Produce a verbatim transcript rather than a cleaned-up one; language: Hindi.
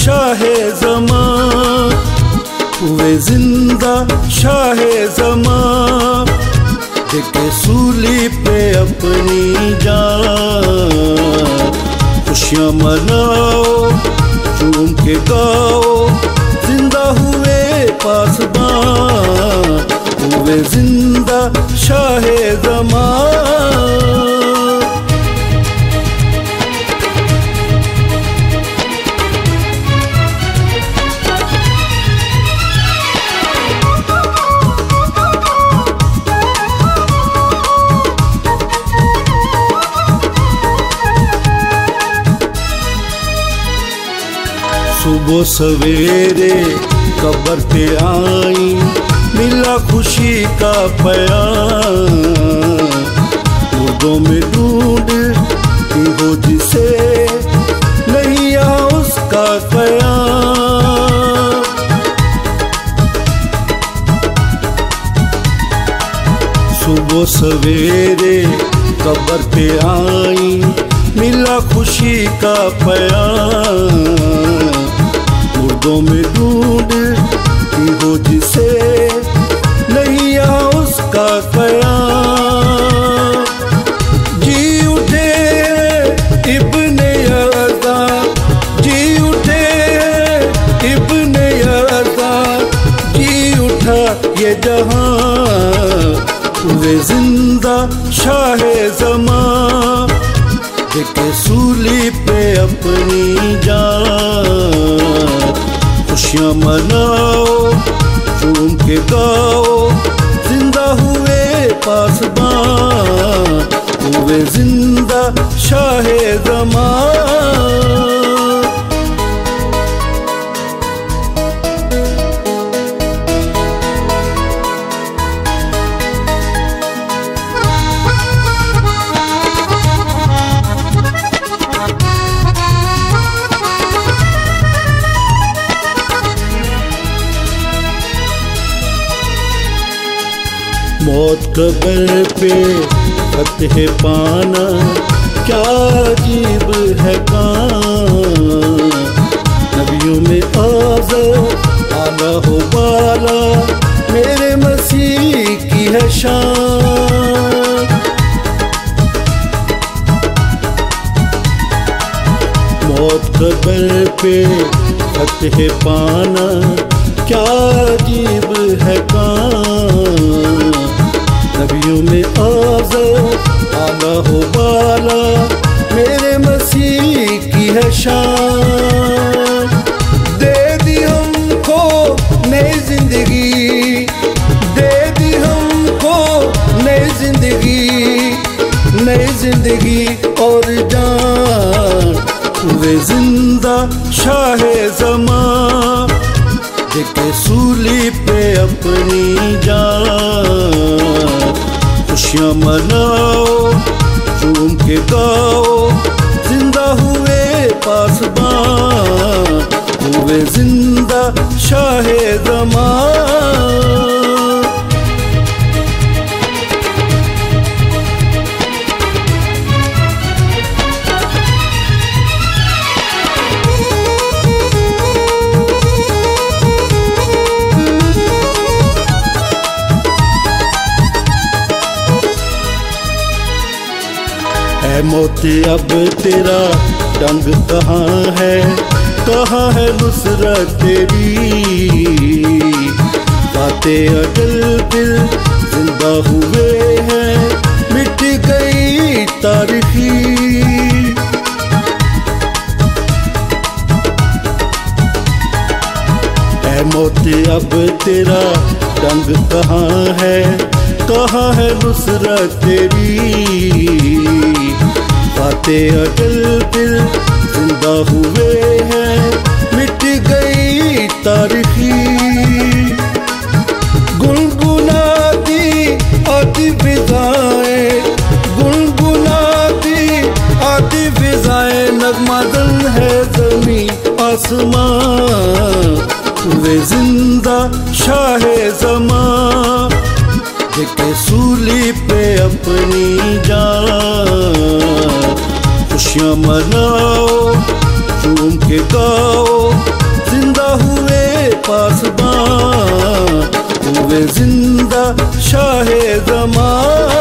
शाहे ज़मां, हुए जिंदा शाहे ज़मां, देके सूली पे अपनी जान। खुशियाँ मनाओ झूम के गाओ, जिंदा हुए पासबां, हुए जिंदा शाहे ज़मां। सुबह सवेरे कब्र पे आई, मिला खुशी का प्यार। मुर्दों में ढूंढती हो जिसे, नहीं आ उसका कयां। सुबह सवेरे कब्र पे आई, मिला खुशी का प्यार। मुर्दों में ढूंढती हो जिसे, नहीं आ उसका कयां। जी उठे इब्ने यज़ा, जी उठे इब्ने यज़ा, जी उठा ये जहां, हुए जिंदा शाहे ज़मां, देके सूली पे अपनी जान। खुशियाँ मनाओ झूम के गाओ, जिंदा हुए पासबां, हुए जिंदा शाहे ज़मां। मौत कब्र पे फतह पाना, क्या अजीब है काम। नबियों में आज़र आला हो बाला, मेरे मसीह की है शान। मौत कब्र पे फतह पाना, क्या अजीब है काम। नबियों में आज़र आला हो बाला, मेरे मसीह की है शान। दे दी हमको नई जिंदगी, दे दी हमको नई जिंदगी, नई जिंदगी और जान। हुए जिंदा शाहे ज़मां, देके सूली पे अपनी जान। खुशियाँ मनाओ झूम के गाओ, जिंदा हुए पासबां, हुए जिंदा शाहे ज़मां। ऐ मौत अब तेरा डंग कहाँ है, कहाँ है नुसरत तेरी। बातें अटल दिल जिंदा हुए हैं, मिट गई तारीखी। ऐ मौत अब तेरा डंग कहाँ है, कहाँ है नुसरत तेरी। बातें अटल दिल जिंदा हुए हैं, मिट गई तारीखी। गुनगुनाती आती फिजाएं, गुनगुनाती आती फिजाएं, नगमा दल है ज़मी आसमां। हुए जिंदा शाहे ज़मां, देके सूली पे अपनी जान। खुशियाँ मनाओ झूम के गाओ, पासबां, हुए जिंदा शाहे ज़मां।